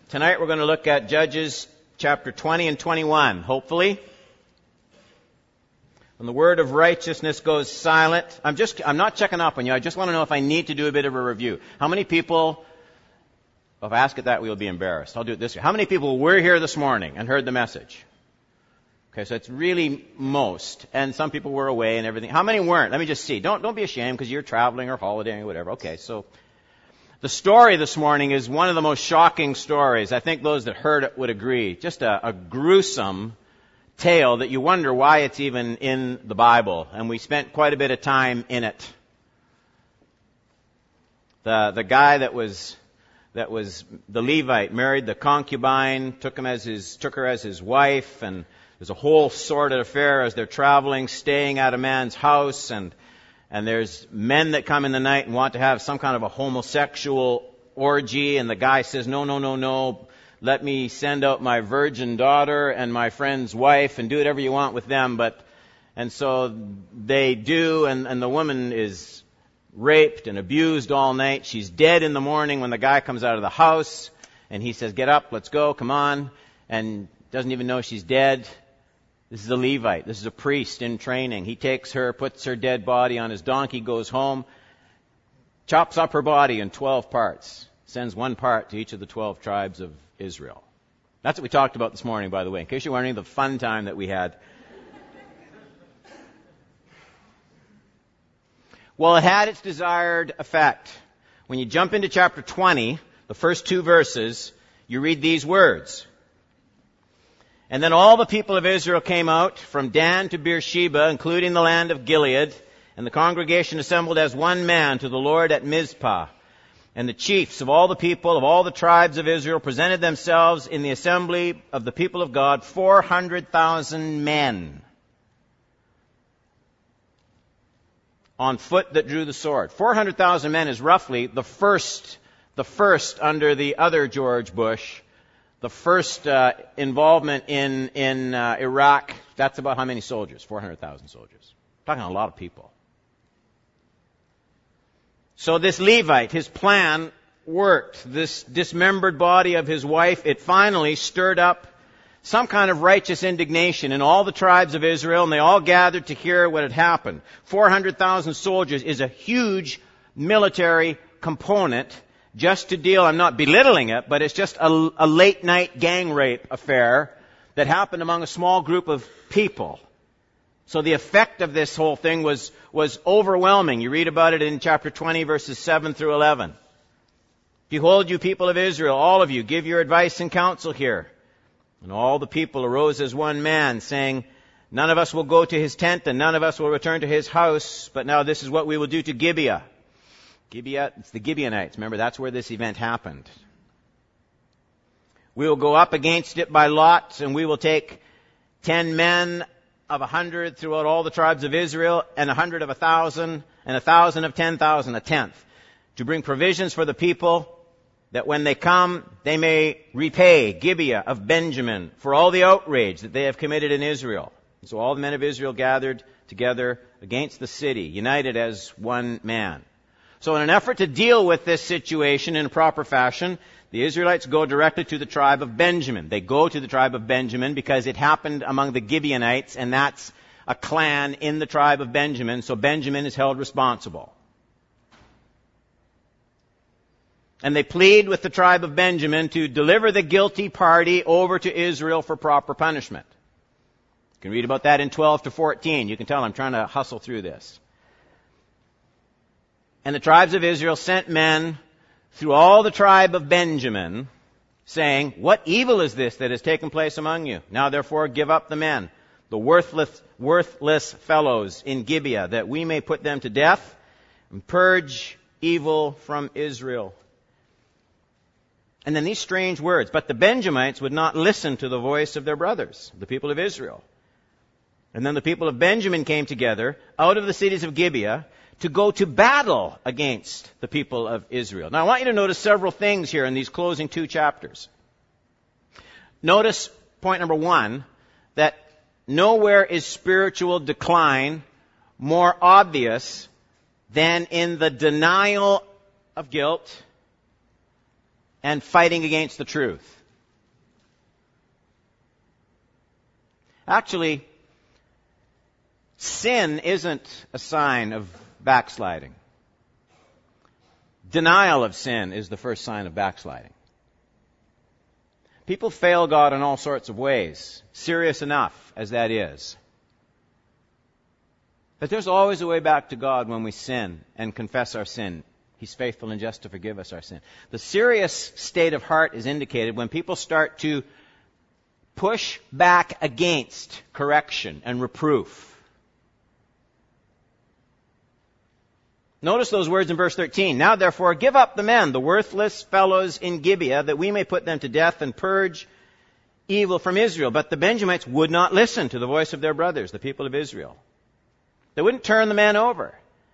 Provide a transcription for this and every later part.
Tonight we're going to look at Judges chapter 20 and 21, hopefully. When the word of righteousness goes silent, I'm not checking up on you. I just want to know if I need to do a bit of a review. How many people, if I ask it that, we'll be embarrassed. I'll do it this way. How many people were here this morning and heard the message? Okay, so it's really most. And some people were away and everything. How many weren't? Let me just see. Don't be ashamed because you're traveling or holidaying or whatever. Okay, so the story this morning is one of the most shocking stories. I think those that heard it would agree. Just a gruesome tale that you wonder why it's even in the Bible. And we spent quite a bit of time in it. The guy that was the Levite married the concubine, took her as his wife, and there's a whole sordid affair as they're traveling, staying at a man's house, and there's men that come in the night and want to have some kind of a homosexual orgy, and the guy says, no, let me send out my virgin daughter and my friend's wife and do whatever you want with them. And so they do, and the woman is raped and abused all night. She's dead in the morning when the guy comes out of the house, and he says, get up, let's go, come on, and doesn't even know she's dead. This is a Levite. This is a priest in training. He takes her, puts her dead body on his donkey, goes home, chops up her body in 12 parts, sends one part to each of the 12 tribes of Israel. That's what we talked about this morning, by the way, in case you're wondering the fun time that we had. Well, it had its desired effect. When you jump into chapter 20, the first 2 verses, you read these words. And then all the people of Israel came out from Dan to Beersheba, including the land of Gilead, and the congregation assembled as one man to the Lord at Mizpah. And the chiefs of all the people, of all the tribes of Israel, presented themselves in the assembly of the people of God, 400,000 men on foot that drew the sword. 400,000 men is roughly the first under the other George Bush, the first involvement in Iraq. That's about how many soldiers? 400,000 soldiers. Talking a lot of people. So this Levite, his plan worked. This dismembered body of his wife, it finally stirred up some kind of righteous indignation in all the tribes of Israel, and they all gathered to hear what had happened. 400,000 soldiers is a huge military component just to deal, I'm not belittling it, but it's just a late night gang rape affair that happened among a small group of people. So the effect of this whole thing was overwhelming. You read about it in chapter 20, verses 7 through 11. Behold, you people of Israel, all of you, give your advice and counsel here. And all the people arose as one man, saying, none of us will go to his tent, and none of us will return to his house. But now this is what we will do to Gibeah. Gibeah, it's the Gibeonites. Remember, that's where this event happened. We will go up against it by lot, and we will take 10 men of 100 throughout all the tribes of Israel, and 100 of 1,000, and 1,000 of 10,000, a tenth, to bring provisions for the people, that when they come, they may repay Gibeah of Benjamin for all the outrage that they have committed in Israel. And so all the men of Israel gathered together against the city, united as one man. So in an effort to deal with this situation in a proper fashion, the Israelites go directly to the tribe of Benjamin. They go to the tribe of Benjamin because it happened among the Gibeonites, and that's a clan in the tribe of Benjamin, so Benjamin is held responsible. And they plead with the tribe of Benjamin to deliver the guilty party over to Israel for proper punishment. You can read about that in 12 to 14. You can tell I'm trying to hustle through this. And the tribes of Israel sent men through all the tribe of Benjamin, saying, what evil is this that has taken place among you? Now therefore give up the men, the worthless fellows in Gibeah, that we may put them to death and purge evil from Israel. And then these strange words, but the Benjamites would not listen to the voice of their brothers, the people of Israel. And then the people of Benjamin came together out of the cities of Gibeah to go to battle against the people of Israel. Now I want you to notice several things here in these closing 2 chapters. Notice, point number 1, that nowhere is spiritual decline more obvious than in the denial of guilt and fighting against the truth. Actually, sin isn't a sign of backsliding. Denial of sin is the first sign of backsliding. People fail God in all sorts of ways, serious enough as that is. But there's always a way back to God when we sin and confess our sin. He's faithful and just to forgive us our sin. The serious state of heart is indicated when people start to push back against correction and reproof. Notice those words in verse 13. Now therefore give up the men, the worthless fellows in Gibeah, that we may put them to death and purge evil from Israel. But the Benjamites would not listen to the voice of their brothers, the people of Israel. They wouldn't turn the men over.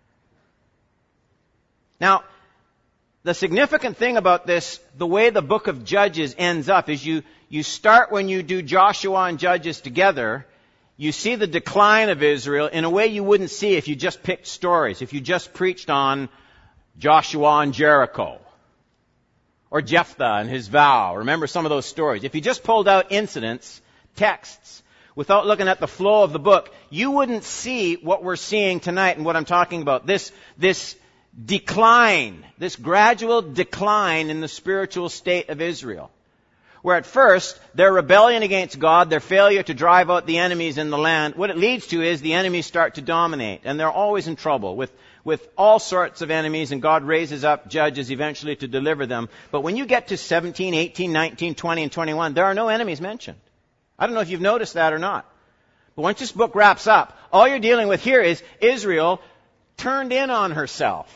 Now, the significant thing about this, the way the book of Judges ends up, is you start when you do Joshua and Judges together. You see the decline of Israel in a way you wouldn't see if you just picked stories, if you just preached on Joshua and Jericho, or Jephthah and his vow. Remember some of those stories. If you just pulled out incidents, texts, without looking at the flow of the book, you wouldn't see what we're seeing tonight and what I'm talking about. This decline, this gradual decline in the spiritual state of Israel. Where at first, their rebellion against God, their failure to drive out the enemies in the land, what it leads to is the enemies start to dominate. And they're always in trouble with all sorts of enemies, and God raises up judges eventually to deliver them. But when you get to 17, 18, 19, 20, and 21, there are no enemies mentioned. I don't know if you've noticed that or not. But once this book wraps up, all you're dealing with here is Israel turned in on herself,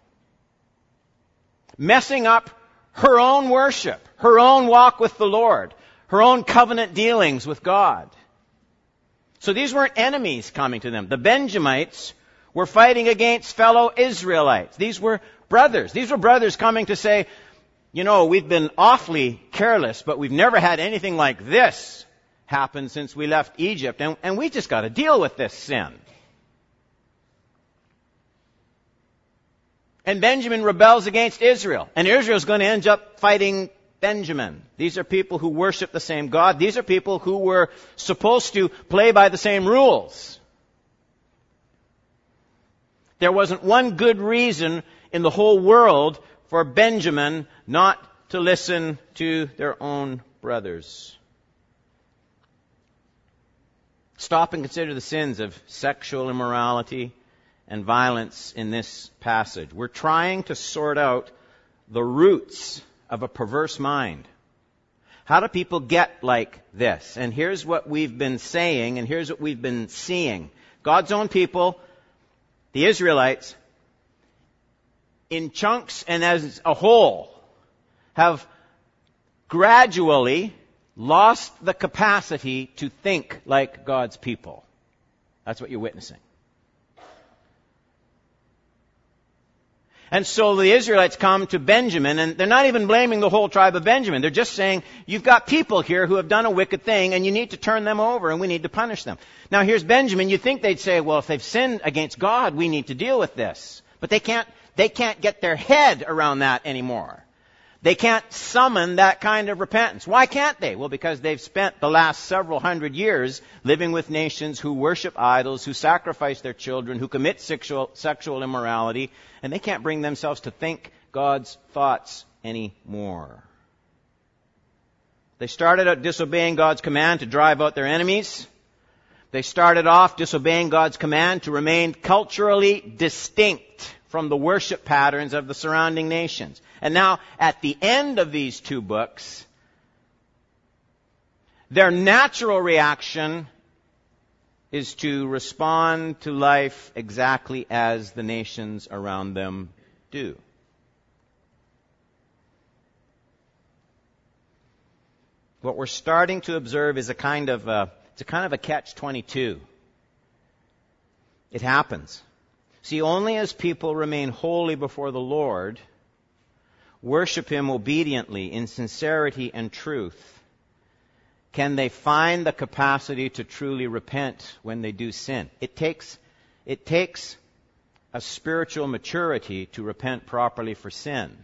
messing up her own worship, her own walk with the Lord, her own covenant dealings with God. So these weren't enemies coming to them. The Benjamites were fighting against fellow Israelites. These were brothers. These were brothers coming to say, you know, we've been awfully careless, but we've never had anything like this happen since we left Egypt, and we just got to deal with this sin. And Benjamin rebels against Israel. And Israel's going to end up fighting Benjamin. These are people who worship the same God. These are people who were supposed to play by the same rules. There wasn't one good reason in the whole world for Benjamin not to listen to their own brothers. Stop and consider the sins of sexual immorality and violence in this passage. We're trying to sort out the roots of a perverse mind. How do people get like this? And here's what we've been saying, and here's what we've been seeing. God's own people, the Israelites, in chunks and as a whole, have gradually lost the capacity to think like God's people. That's what you're witnessing. And so the Israelites come to Benjamin, and they're not even blaming the whole tribe of Benjamin. They're just saying, you've got people here who have done a wicked thing, and you need to turn them over, and we need to punish them. Now here's Benjamin. You'd think they'd say, well, if they've sinned against God, we need to deal with this. But they can't get their head around that anymore. They can't summon that kind of repentance. Why can't they? Well, because they've spent the last several hundred years living with nations who worship idols, who sacrifice their children, who commit sexual immorality, and they can't bring themselves to think God's thoughts anymore. They started out disobeying God's command to drive out their enemies. They started off disobeying God's command to remain culturally distinct from the worship patterns of the surrounding nations. And now, at the end of these two books, their natural reaction is to respond to life exactly as the nations around them do. What we're starting to observe is a kind of a catch-22. It happens. See, only as people remain holy before the Lord, worship Him obediently in sincerity and truth, can they find the capacity to truly repent when they do sin. It takes a spiritual maturity to repent properly for sin.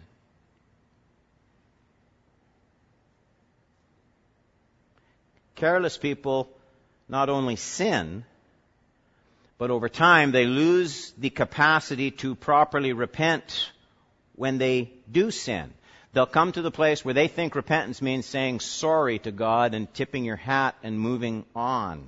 Careless people not only sin, but over time they lose the capacity to properly repent when they do sin. They'll come to the place where they think repentance means saying sorry to God and tipping your hat and moving on.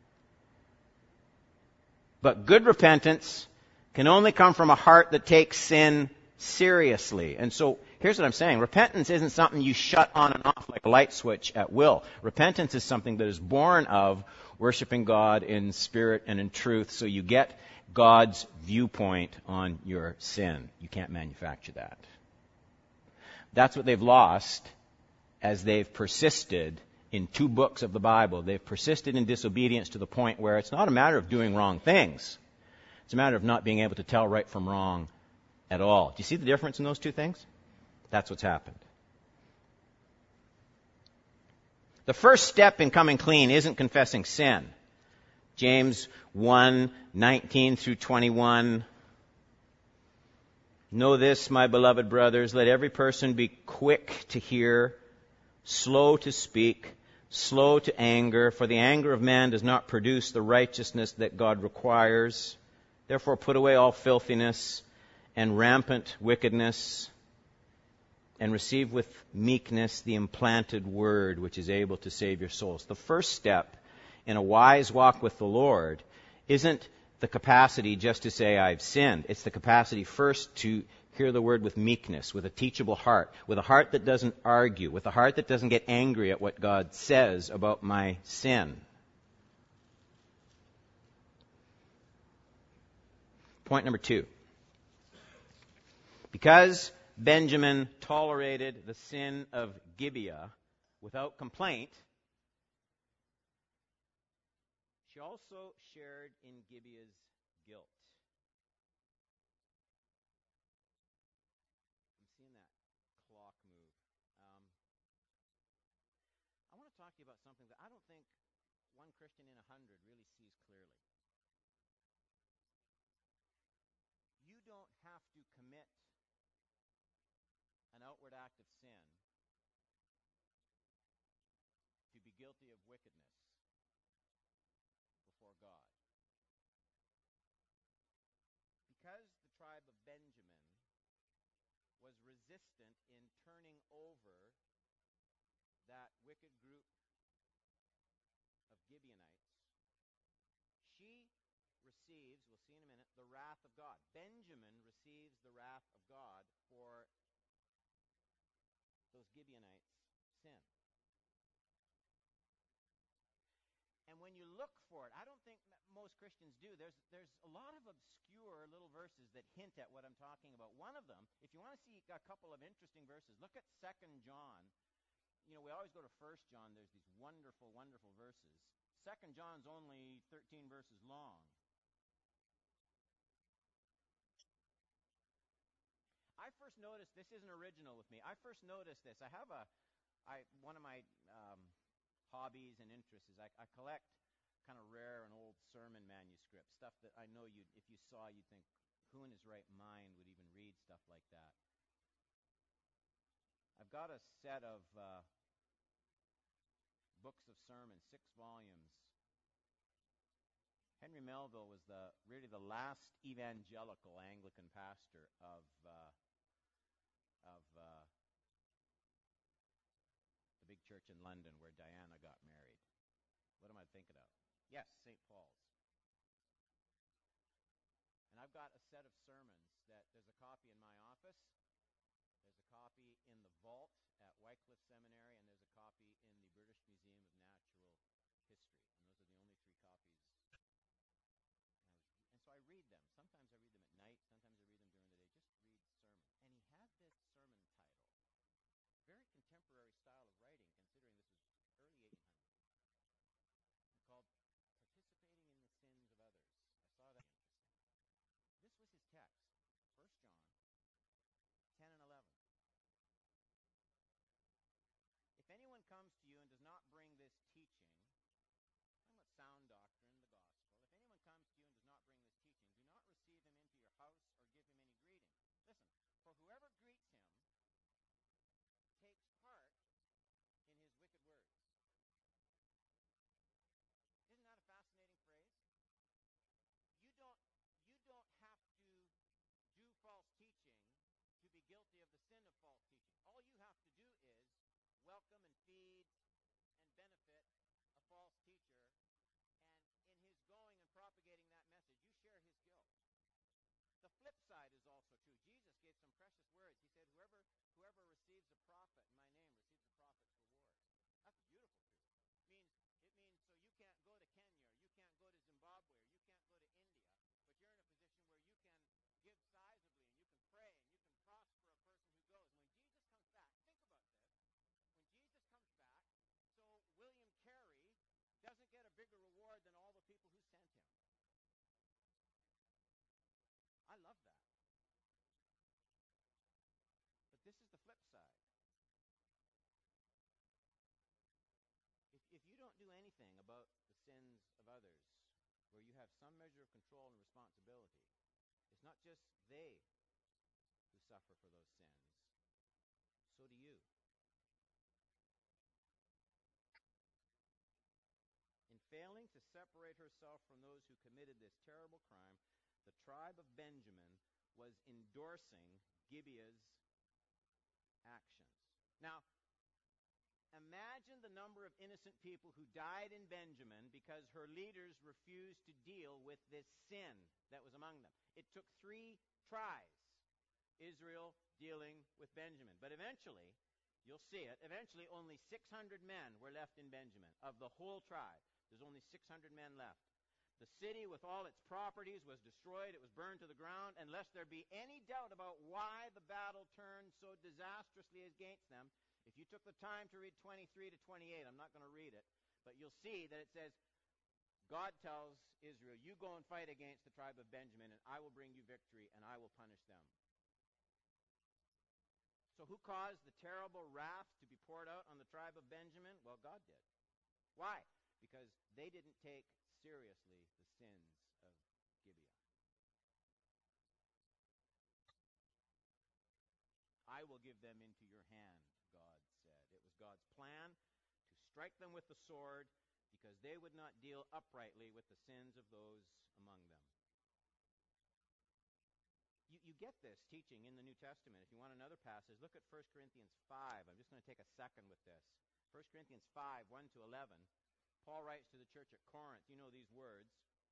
But good repentance can only come from a heart that takes sin seriously. And so here's what I'm saying. Repentance isn't something you shut on and off like a light switch at will. Repentance is something that is born of worshiping God in spirit and in truth, so you get God's viewpoint on your sin. You can't manufacture that. That's what they've lost as they've persisted in 2 books of the Bible. They've persisted in disobedience to the point where it's not a matter of doing wrong things. It's a matter of not being able to tell right from wrong at all. Do you see the difference in those 2 things? That's what's happened. The first step in coming clean isn't confessing sin. James 1:19 through 21. Know this, my beloved brothers, let every person be quick to hear, slow to speak, slow to anger, for the anger of man does not produce the righteousness that God requires. Therefore put away all filthiness and rampant wickedness, and receive with meekness the implanted word which is able to save your souls. The first step in a wise walk with the Lord isn't the capacity just to say, I've sinned. It's the capacity first to hear the word with meekness, with a teachable heart, with a heart that doesn't argue, with a heart that doesn't get angry at what God says about my sin. Point number 2. Because Benjamin tolerated the sin of Gibeah without complaint, she also shared in Gibeah's guilt. I'm seeing that clock move. I want to talk to you about something that I don't think one Christian in 100 really sees clearly. You don't have to commit an outward act of sin to be guilty of wickedness before God. Because the tribe of Benjamin was resistant in turning over that wicked group of Gibeonites, she receives, we'll see in a minute, the wrath of God. Benjamin receives the wrath of God for those Gibeonites' sin. And when you look for it, I don't think most Christians do. There's a lot of obscure little verses that hint at what I'm talking about. One of them, if you want to see a couple of interesting verses, look at 2 John. You know, we always go to 1 John. There's these wonderful, wonderful verses. 2 John's only 13 verses long. I first noticed, this isn't original with me. I first noticed this. One of my hobbies and interests is I collect kind of rare and old sermon manuscripts, stuff that I know if you saw, you'd think, who in his right mind would even read stuff like that? I've got a set of books of sermons, 6 volumes. Henry Melville was really the last evangelical Anglican pastor of the big church in London where Diana got married. What am I thinking of? Yes, St. Paul's. And I've got a set of sermons that there's a copy in my office, there's a copy in the vault at Wycliffe Seminary, and there's a copy in the British Museum of Natural History. And those are the only 3 copies. And so I read them. Sometimes I read them at night, sometimes I read them during the day. Just read sermons. And he had this sermon title, very contemporary style of writing, considering this was early 1800s, called Participating in the Sins of Others. I saw that interesting. This was his text, 1 John 10 and 11. If anyone comes to you and does not bring this teaching, talking about sound doctrine, the gospel, if anyone comes to you and does not bring this teaching, do not receive him into your house or give him any greeting. Listen, for whoever greets him takes part in his wicked words. Isn't that of the sin of false teaching. All you have to do is welcome and feed and benefit a false teacher, and in his going and propagating that message, you share his guilt. The flip side is also true. Jesus gave some precious words. He said, whoever receives a prophet in my name receives a prophet's reward. That's a beautiful truth. It means so you can't go to Kenya, or you can't go to Zimbabwe, or you can't go to India, but you're in a position where you can give sizably, and you can pray, and you can prosper a person who goes. When Jesus comes back, think about this. When Jesus comes back, so William Carey doesn't get a bigger reward than all the people who sent him. I love that. But this is the flip side. If you don't do anything about the sins of others, where you have some measure of control and responsibility, it's not just they who suffer for those sins. So do you. In failing to separate herself from those who committed this terrible crime, the tribe of Benjamin was endorsing Gibeah's actions. Now, imagine the number of innocent people who died in Benjamin because her leaders refused to deal with this sin that was among them. It took 3 tries, Israel dealing with Benjamin. But eventually, you'll see it, eventually only 600 men were left in Benjamin. Of the whole tribe, there's only 600 men left. The city with all its properties was destroyed. It was burned to the ground. And lest there be any doubt about why the battle turned so disastrously against them, if you took the time to read 23 to 28, I'm not going to read it, but you'll see that it says, God tells Israel, you go and fight against the tribe of Benjamin, and I will bring you victory, and I will punish them. So who caused the terrible wrath to be poured out on the tribe of Benjamin? Well, God did. Why? Because they didn't take seriously the sins of Gibeah. I will give them into your hand, God said. It was God's plan to strike them with the sword because they would not deal uprightly with the sins of those among them. You get this teaching in the New Testament. If you want another passage, look at 1 Corinthians 5. I'm just going to take a second with this. 1 Corinthians 5, 1 to 11. Paul writes to the church at Corinth. You know these words.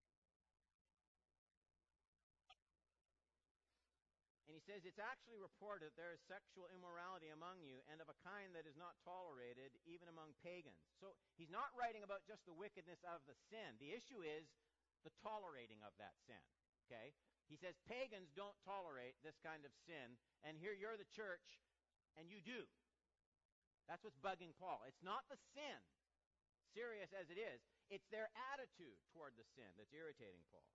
And he says, it's actually reported that there is sexual immorality among you, and of a kind that is not tolerated even among pagans. So he's not writing about just the wickedness of the sin. The issue is the tolerating of that sin. Okay? He says pagans don't tolerate this kind of sin, and here you're the church, and you do. That's what's bugging Paul. It's not the sin, serious as it is. It's their attitude toward the sin that's irritating Paul.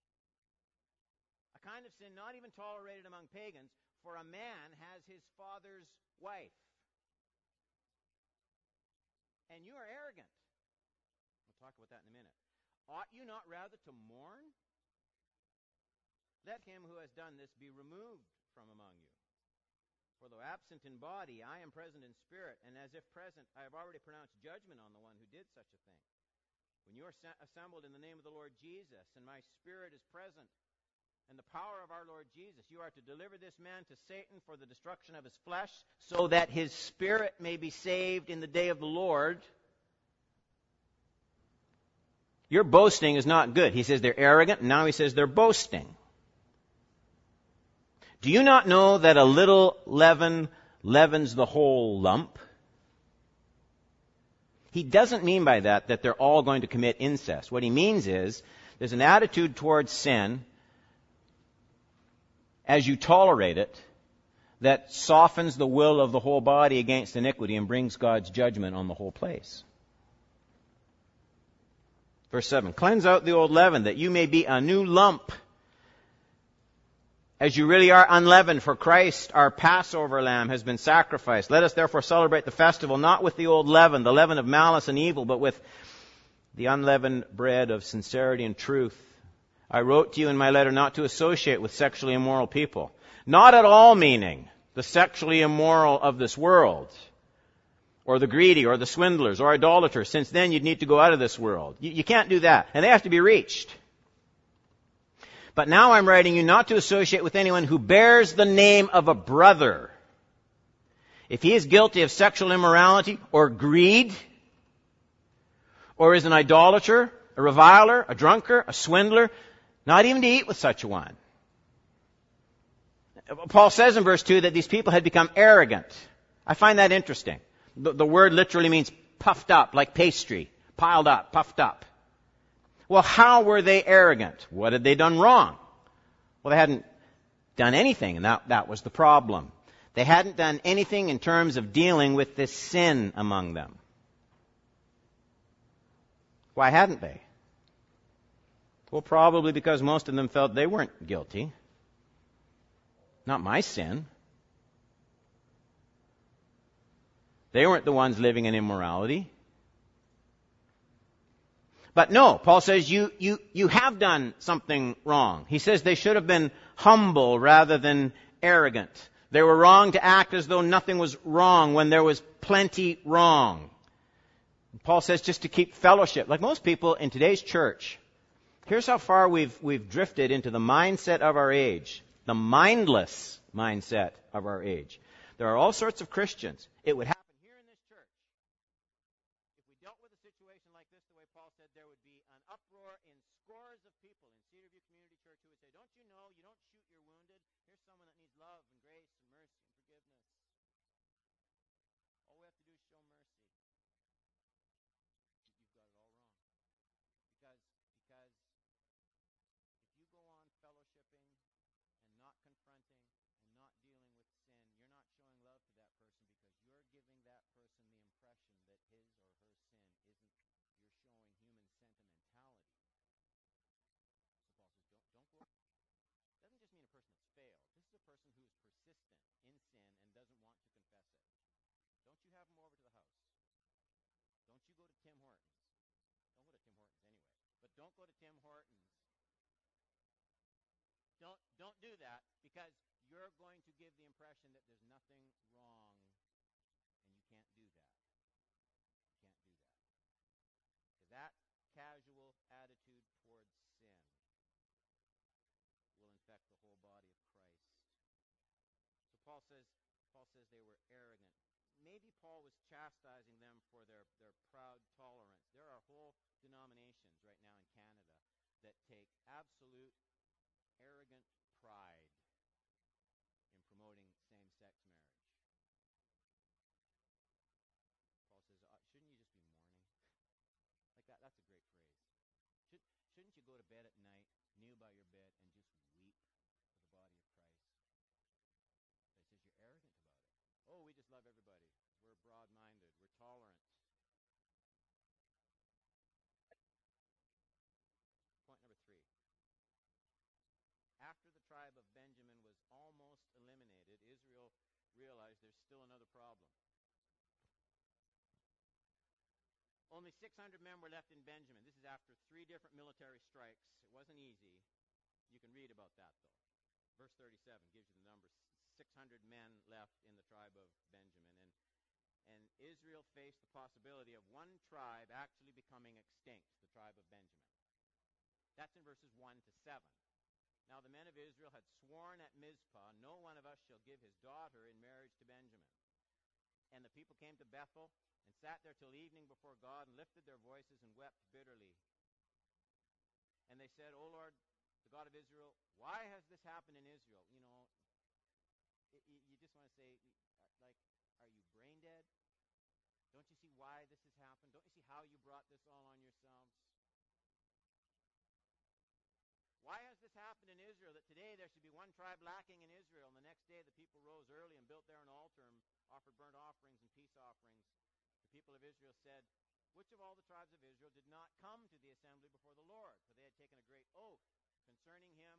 A kind of sin not even tolerated among pagans, for a man has his father's wife. And you are arrogant. We'll talk about that in a minute. Ought you not rather to mourn? Let him who has done this be removed from among you. For though absent in body, I am present in spirit, and as if present, I have already pronounced judgment on the one who did such a thing. When you are assembled in the name of the Lord Jesus, and my spirit is present, and the power of our Lord Jesus, you are to deliver this man to Satan for the destruction of his flesh, so that his spirit may be saved in the day of the Lord. Your boasting is not good. He says they're arrogant, and now he says they're boasting. Do you not know that a little leaven leavens the whole lump? He doesn't mean by that they're all going to commit incest. What he means is there's an attitude towards sin as you tolerate it that softens the will of the whole body against iniquity and brings God's judgment on the whole place. Verse 7, cleanse out the old leaven that you may be a new lump, as you really are unleavened, for Christ, our Passover lamb, has been sacrificed. Let us therefore celebrate the festival, not with the old leaven, the leaven of malice and evil, but with the unleavened bread of sincerity and truth. I wrote to you in my letter not to associate with sexually immoral people. Not at all meaning the sexually immoral of this world, or the greedy, or the swindlers, or idolaters, since then you'd need to go out of this world. You can't do that, and they have to be reached. But now I'm writing you not to associate with anyone who bears the name of a brother if he is guilty of sexual immorality or greed, or is an idolater, a reviler, a drunkard, a swindler, not even to eat with such a one. Paul says in verse 2 that these people had become arrogant. I find that interesting. The word literally means puffed up, like pastry, piled up, puffed up. Well, how were they arrogant? What had they done wrong? Well, they hadn't done anything, and that was the problem. They hadn't done anything in terms of dealing with this sin among them. Why hadn't they? Well, probably because most of them felt they weren't guilty. Not my sin. They weren't the ones living in immorality. But no, Paul says you have done something wrong. He says they should have been humble rather than arrogant. They were wrong to act as though nothing was wrong when there was plenty wrong. Paul says just to keep fellowship. Like most people in today's church, here's how far we've drifted into the mindset of our age. The mindless mindset of our age. There are all sorts of Christians. It would happen here in this church. If we dealt with a situation like this, the way Paul said, there would be an uproar in scores of people in Cedarview Community Church who would say, don't you know, you don't shoot your wounded. Here's someone that needs love and grace and mercy and forgiveness. All we have to do is show mercy. You've got it all wrong. Because if you go on fellowshipping and not confronting and not dealing with sin, you're not showing love to that person because you're giving that person the impression that his or her sin isn't, you're showing human sentimentality. So Paul says, don't go. Doesn't just mean a person that's failed. This is a person who is persistent in sin and doesn't want to confess it. Don't you have them over to the house. Don't you go to Tim Hortons. Don't go to Tim Hortons anyway. But don't go to Tim Hortons. Don't do that because you're going to give the impression that there's nothing wrong and you can't do that. You can't do that. Because that casual attitude towards sin will infect the whole body of Christ. So Paul says they were arrogant. Maybe Paul was chastising them for their proud tolerance. There are whole denominations right now in Canada that take absolute arrogant pride in promoting same-sex marriage. Paul says, shouldn't you just be mourning? Like that's a great phrase. Shouldn't you go to bed at night, kneel by your bed, and just weep for the body of Christ? But he says you're arrogant about it. Oh, we just love everybody. We're broad-minded. We're tolerant. Point number 3. After the tribe of Benjamin was almost eliminated, Israel realized there's still another problem. Only 600 men were left in Benjamin. This is after 3 different military strikes. It wasn't easy. You can read about that, though. Verse 37 gives you the number. 600 men left in the tribe of Benjamin. And Israel faced the possibility of one tribe actually becoming extinct, the tribe of Benjamin. That's in verses 1 to 7. Now the men of Israel had sworn at Mizpah, no one of us shall give his daughter in marriage to Benjamin. And the people came to Bethel and sat there till evening before God and lifted their voices and wept bitterly. And they said, O Lord, the God of Israel, why has this happened in Israel? You know, you just want to say, like, are you brain dead? Don't you see why this has happened? Don't you see how you brought this all on yourselves? Why has this happened in Israel that today there should be one tribe lacking in Israel, and the next day the people rose early and built there an altar and offered burnt offerings and peace offerings? The people of Israel said, which of all the tribes of Israel did not come to the assembly before the Lord? For they had taken a great oath concerning him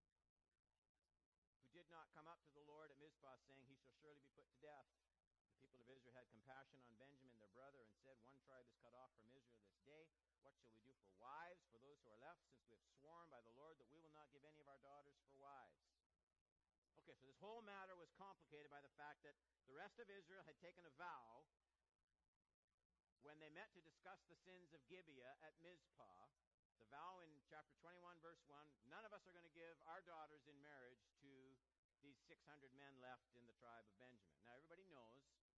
who did not come up to the Lord at Mizpah, saying, he shall surely be put to death. The people of Israel had compassion on Benjamin their brother and said, one tribe is cut off from Israel this day. What shall we do for wives for those who are left, since we have sworn by the Lord that we will not give any of our daughters for wives? Okay, so this whole matter was complicated by the fact that the rest of Israel had taken a vow when they met to discuss the sins of Gibeah at Mizpah. The vow in chapter 21, verse 1, none of us are going to give our daughters in marriage to these 600 men left in the tribe of Benjamin. Now, everybody knows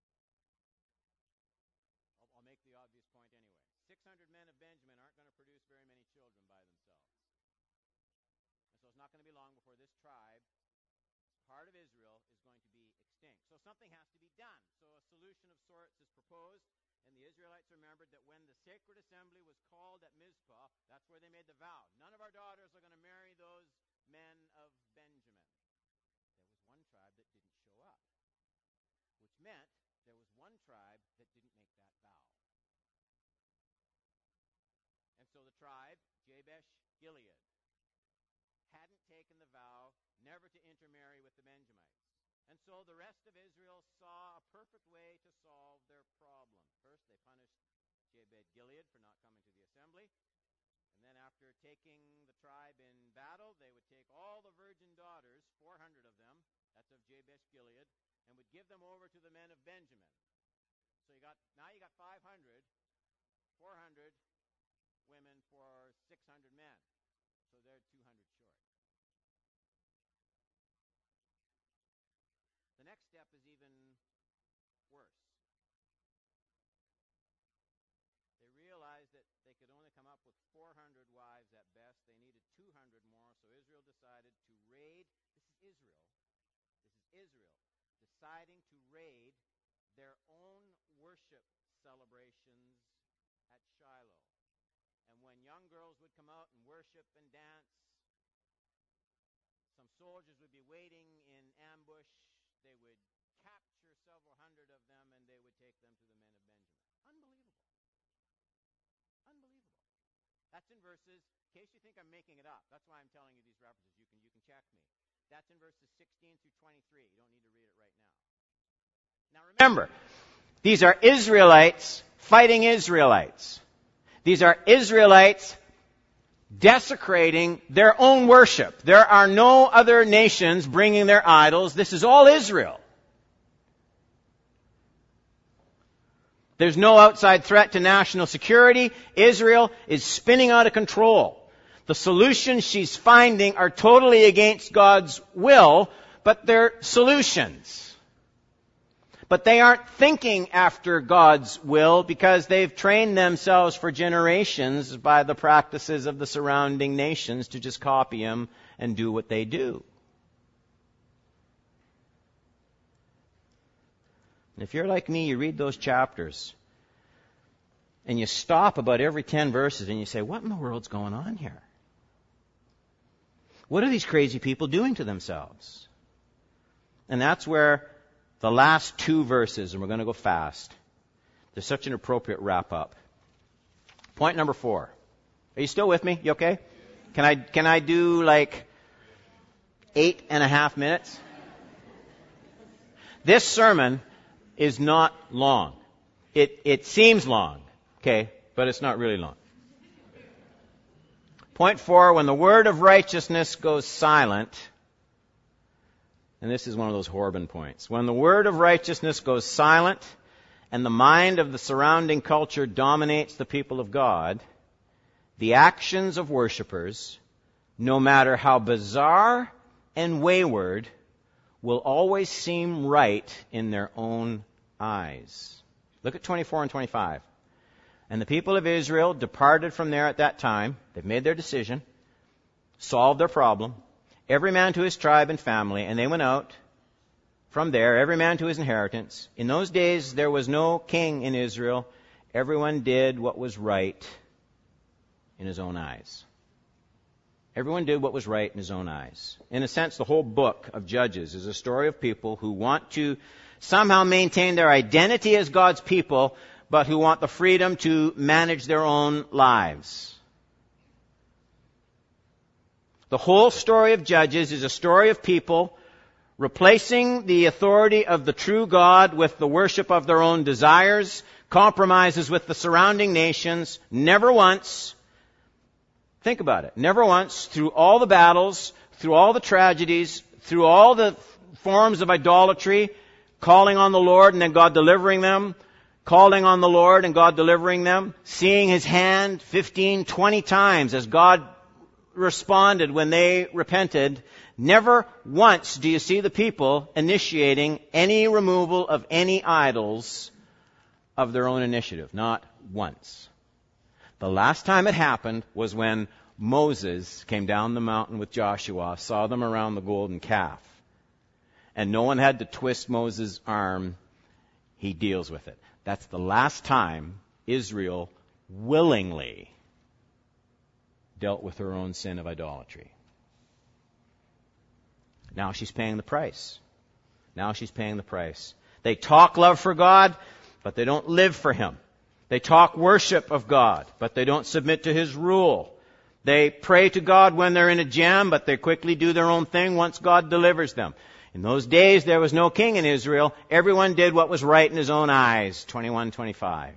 obvious point anyway. 600 men of Benjamin aren't going to produce very many children by themselves. And so it's not going to be long before this tribe, part of Israel, is going to be extinct. So something has to be done. So a solution of sorts is proposed, and the Israelites remembered that when the sacred assembly was called at Mizpah, that's where they made the vow. None of our daughters are going to marry those men of Benjamin. There was one tribe that didn't show up, which meant there was one tribe that didn't make that vow. And so the tribe, Jabesh Gilead, hadn't taken the vow never to intermarry with the Benjamites. And so the rest of Israel saw a perfect way to solve their problem. First, they punished Jabesh Gilead for not coming to the assembly. And then after taking the tribe in battle, they would take all the virgin daughters, 400 of them, that's of Jabesh Gilead, and would give them over to the men of Benjamin. So you got 500, 400 women for 600 men. So they're 200 short. The next step is even worse. They realized that they could only come up with 400 wives at best. They needed 200 more, so Israel decided to raid. This is Israel. Deciding to raid their own worship celebrations at Shiloh. And when young girls would come out and worship and dance, some soldiers would be waiting in ambush. They would capture several hundred of them, and they would take them to the men of Benjamin. Unbelievable. That's in verses, in case you think I'm making it up, that's why I'm telling you these references. You can check me. That's in verses 16 through 23. You don't need to read it right now. Now remember, these are Israelites fighting Israelites. These are Israelites desecrating their own worship. There are no other nations bringing their idols. This is all Israel. There's no outside threat to national security. Israel is spinning out of control. The solutions she's finding are totally against God's will, but they're solutions. But they aren't thinking after God's will because they've trained themselves for generations by the practices of the surrounding nations to just copy Him and do what they do. And if you're like me, you read those chapters and you stop about every 10 verses and you say, what in the world's going on here? What are these crazy people doing to themselves? And that's where the last 2 verses, and we're going to go fast, they're such an appropriate wrap-up. Point number 4. Are you still with me? You okay? Can I do like 8.5 minutes? This sermon is not long. It seems long, okay, but it's not really long. Point 4, when the word of righteousness goes silent, and this is one of those Horban points. When the word of righteousness goes silent and the mind of the surrounding culture dominates the people of God, the actions of worshipers, no matter how bizarre and wayward, will always seem right in their own eyes. Look at 24 and 25. And the people of Israel departed from there at that time. They've made their decision, solved their problem. Every man to his tribe and family, and they went out from there, every man to his inheritance. In those days there was no king in Israel. Everyone did what was right in his own eyes. Everyone did what was right in his own eyes. In a sense, the whole book of Judges is a story of people who want to somehow maintain their identity as God's people, but who want the freedom to manage their own lives. The whole story of Judges is a story of people replacing the authority of the true God with the worship of their own desires, compromises with the surrounding nations, never once, think about it, never once, through all the battles, through all the tragedies, through all the forms of idolatry, calling on the Lord and then God delivering them, calling on the Lord and God delivering them, seeing His hand 15, 20 times as God responded when they repented. Never once do you see the people initiating any removal of any idols of their own initiative, not once. The last time it happened was when Moses came down the mountain with Joshua, saw them around the golden calf. And no one had to twist Moses' arm. He deals with it. That's the last time Israel willingly dealt with her own sin of idolatry. Now she's paying the price. Now she's paying the price. They talk love for God, but they don't live for Him. They talk worship of God, but they don't submit to His rule. They pray to God when they're in a jam, but they quickly do their own thing once God delivers them. In those days, there was no king in Israel. Everyone did what was right in his own eyes. 21:25.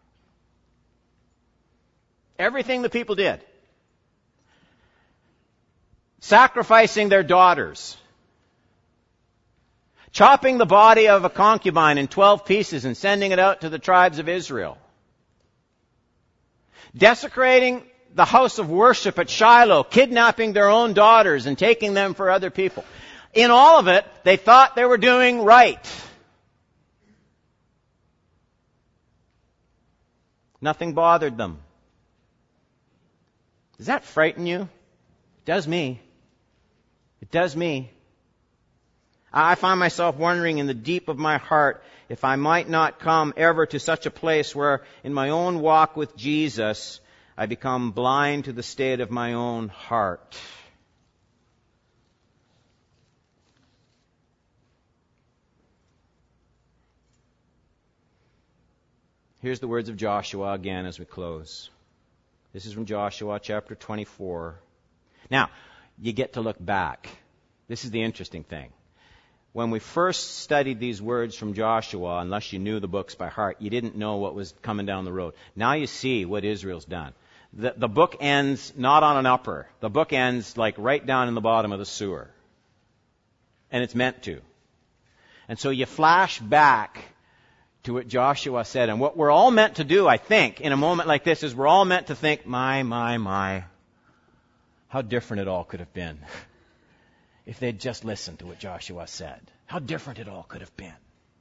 Everything the people did. Sacrificing their daughters. Chopping the body of a concubine in 12 pieces and sending it out to the tribes of Israel. Desecrating the house of worship at Shiloh, kidnapping their own daughters and taking them for other people. In all of it, they thought they were doing right. Nothing bothered them. Does that frighten you? It does me. It does me. I find myself wondering in the deep of my heart if I might not come ever to such a place where in my own walk with Jesus, I become blind to the state of my own heart. Here's the words of Joshua again as we close. This is from Joshua chapter 24. Now, you get to look back. This is the interesting thing. When we first studied these words from Joshua, unless you knew the books by heart, you didn't know what was coming down the road. Now you see what Israel's done. The book ends not on an upper. The book ends like right down in the bottom of the sewer. And it's meant to. And so you flash back to what Joshua said. And what we're all meant to do, I think, in a moment like this, is we're all meant to think, my, how different it all could have been if they'd just listened to what Joshua said. How different it all could have been.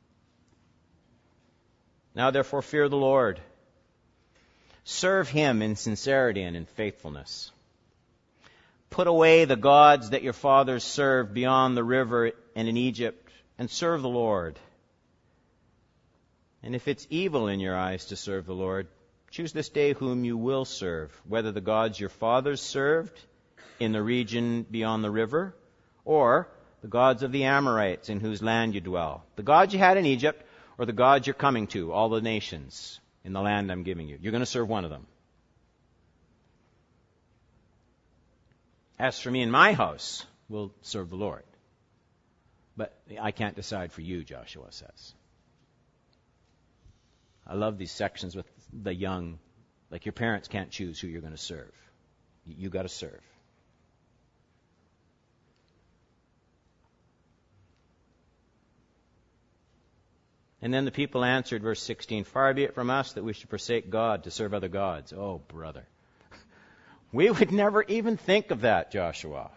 Now therefore fear the Lord. Serve Him in sincerity and in faithfulness. Put away the gods that your fathers served beyond the river and in Egypt, and serve the Lord. And if it's evil in your eyes to serve the Lord, choose this day whom you will serve, whether the gods your fathers served in the region beyond the river, or the gods of the Amorites in whose land you dwell, the gods you had in Egypt, or the gods you're coming to, all the nations in the land I'm giving you. You're going to serve one of them. As for me and my house, we'll serve the Lord. But I can't decide for you, Joshua says. I love these sections with the young. Like your parents can't choose who you're going to serve. You got to serve. And then the people answered, verse 16, far be it from us that we should forsake God to serve other gods. Oh, brother. We would never even think of that, Joshua.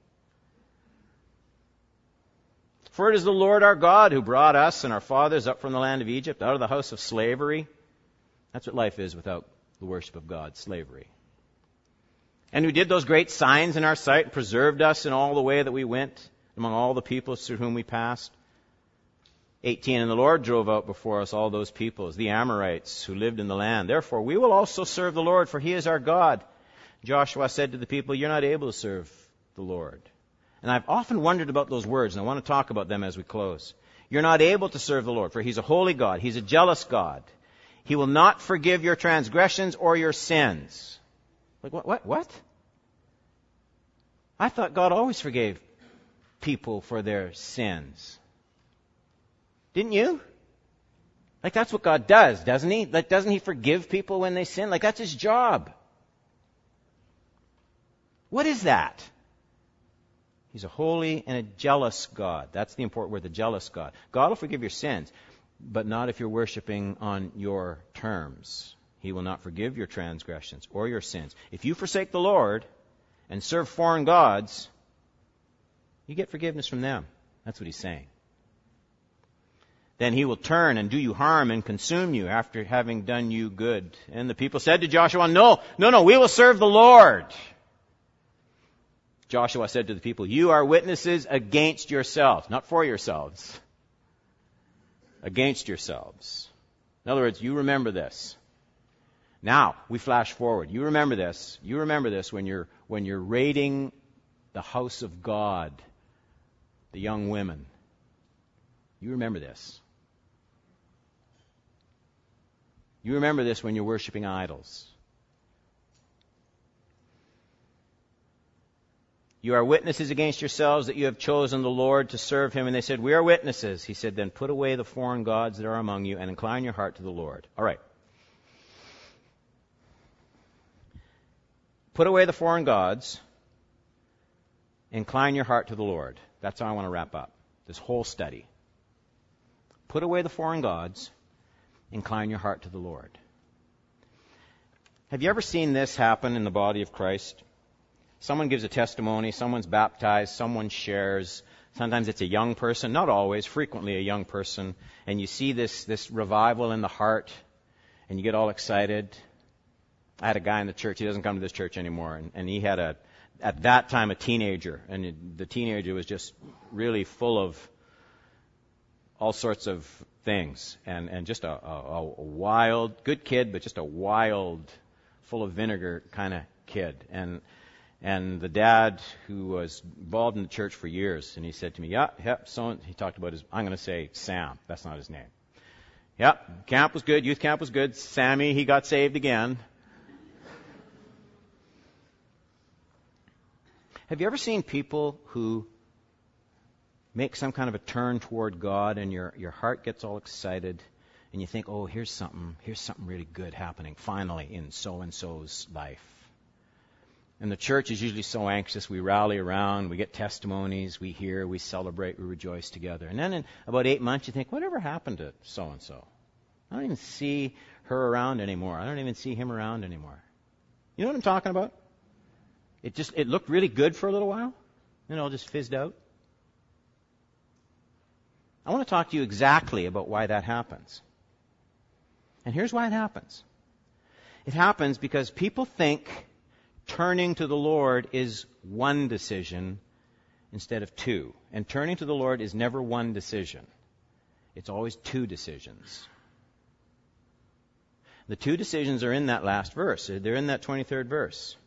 For it is the Lord our God who brought us and our fathers up from the land of Egypt, out of the house of slavery. That's what life is without the worship of God, slavery. And who did those great signs in our sight and preserved us in all the way that we went among all the peoples through whom we passed. 18, and the Lord drove out before us all those peoples, the Amorites who lived in the land. Therefore, we will also serve the Lord, for He is our God. Joshua said to the people, you're not able to serve the Lord. And I've often wondered about those words, and I want to talk about them as we close. You're not able to serve the Lord, for He's a holy God. He's a jealous God. He will not forgive your transgressions or your sins. Like, what? I thought God always forgave people for their sins. Didn't you? Like, that's what God does, doesn't He? Like, doesn't He forgive people when they sin? Like, that's His job. What is that? He's a holy and a jealous God. That's the important word, the jealous God. God will forgive your sins, but not if you're worshiping on your terms. He will not forgive your transgressions or your sins. If you forsake the Lord and serve foreign gods, you get forgiveness from them. That's what He's saying. then he will turn and do you harm and consume you after having done you good. And the people said to Joshua, No, we will serve the Lord. Joshua said to the people, you are witnesses against yourselves, not for yourselves, against yourselves. In other words, you remember this. Now, we flash forward. You remember this. You remember this when you're raiding the house of God, the young women. You remember this. You remember this when you're worshiping idols. You are witnesses against yourselves that you have chosen the Lord to serve him. And they said, we are witnesses. He said, then put away the foreign gods that are among you and incline your heart to the Lord. All right. Put away the foreign gods. Incline your heart to the Lord. That's how I want to wrap up this whole study. Put away the foreign gods. Incline your heart to the Lord. Have you ever seen this happen in the body of Christ? Someone gives a testimony, someone's baptized, someone shares. Sometimes it's a young person, not always, frequently a young person. And you see this revival in the heart, and you get all excited. I had a guy in the church, he doesn't come to this church anymore, and he had at that time a teenager, and the teenager was just really full of all sorts of things, and just a wild, good kid, but just a wild, full of vinegar kind of kid. And the dad, who was involved in the church for years, and he said to me, so he talked about I'm going to say Sam. That's not his name. Camp was good. Youth camp was good. Sammy, he got saved again. Have you ever seen people who make some kind of a turn toward God, and your heart gets all excited, and you think, oh, here's something really good happening finally in so-and-so's life. And the church is usually so anxious. We rally around, we get testimonies, we hear, we celebrate, we rejoice together. And then in about 8 months, you think, whatever happened to so-and-so? I don't even see her around anymore. I don't even see him around anymore. You know what I'm talking about? It looked really good for a little while, and it all just fizzed out. I want to talk to you exactly about why that happens. And here's why it happens. It happens because people think turning to the Lord is one decision instead of two. And turning to the Lord is never one decision. It's always two decisions. The two decisions are in that last verse. They're in that 23rd verse.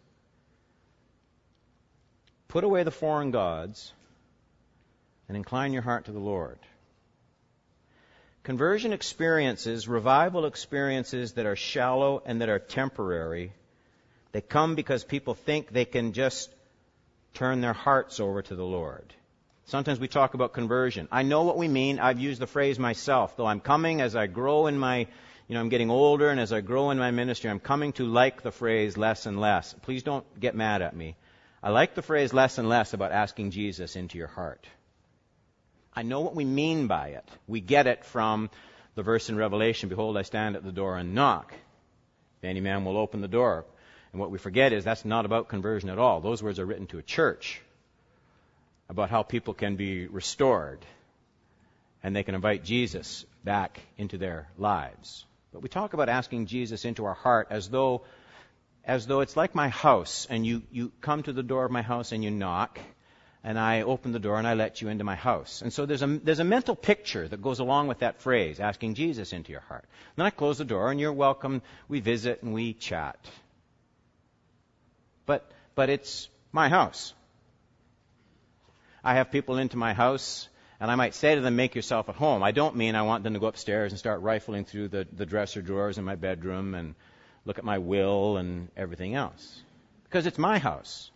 Put away the foreign gods and incline your heart to the Lord. Conversion experiences, revival experiences that are shallow and that are temporary, they come because people think they can just turn their hearts over to the Lord. Sometimes we talk about conversion. I know what we mean. I've used the phrase myself. Though I'm coming as I grow in my, I'm getting older, and as I grow in my ministry, I'm coming to like the phrase less and less. Please don't get mad at me. I like the phrase less and less about asking Jesus into your heart. I know what we mean by it. We get it from the verse in Revelation, behold, I stand at the door and knock. If any man will open the door. And what we forget is that's not about conversion at all. Those words are written to a church about how people can be restored and they can invite Jesus back into their lives. But we talk about asking Jesus into our heart as though it's like my house, and you come to the door of my house and you knock, and I open the door and I let you into my house. And so there's a mental picture that goes along with that phrase, asking Jesus into your heart. Then I close the door and you're welcome. We visit and we chat. But it's my house. I have people into my house, and I might say to them, make yourself at home. I don't mean I want them to go upstairs and start rifling through the dresser drawers in my bedroom and look at my will and everything else. Because it's my house.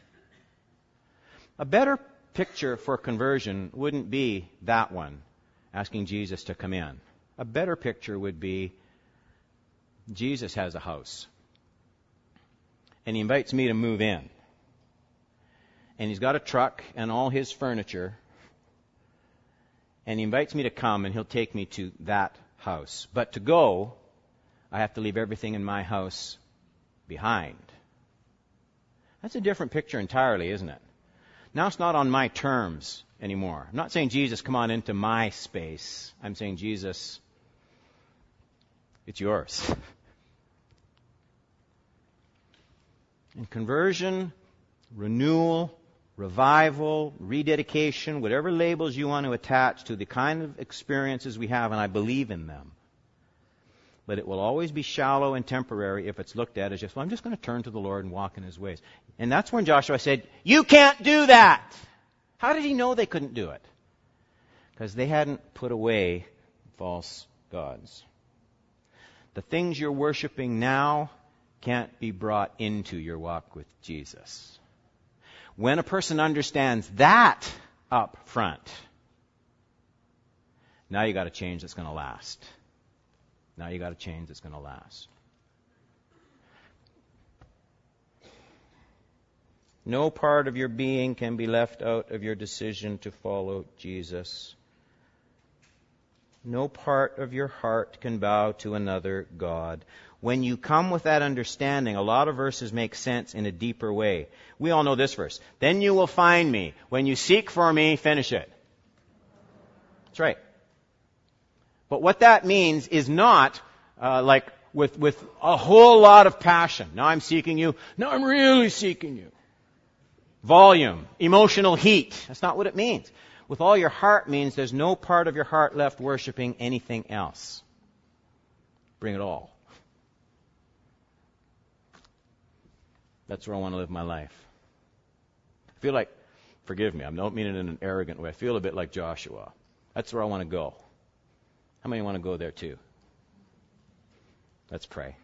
A better picture for conversion wouldn't be that one, asking Jesus to come in. A better picture would be Jesus has a house. And he invites me to move in. And he's got a truck and all his furniture. And he invites me to come, and he'll take me to that house. But to go, I have to leave everything in my house behind. That's a different picture entirely, isn't it? Now it's not on my terms anymore. I'm not saying, Jesus, come on into my space. I'm saying, Jesus, it's yours. And conversion, renewal, revival, rededication, whatever labels you want to attach to the kind of experiences we have, and I believe in them. But it will always be shallow and temporary if it's looked at as just, well, I'm just going to turn to the Lord and walk in His ways. And that's when Joshua said, you can't do that. How did he know they couldn't do it? Because they hadn't put away false gods. The things you're worshiping now can't be brought into your walk with Jesus. When a person understands that up front, now you got a change that's going to last. Now you got a change that's going to last. No part of your being can be left out of your decision to follow Jesus. No part of your heart can bow to another God. When you come with that understanding, a lot of verses make sense in a deeper way. We all know this verse. Then you will find me. When you seek for me, finish it. That's right. But what that means is not like with a whole lot of passion. Now I'm seeking you. Now I'm really seeking you. Volume, emotional heat. That's not what it means. With all your heart means there's no part of your heart left worshiping anything else. Bring it all. That's where I want to live my life. I feel like, forgive me, I don't mean it in an arrogant way. I feel a bit like Joshua. That's where I want to go. How many want to go there too? Let's pray.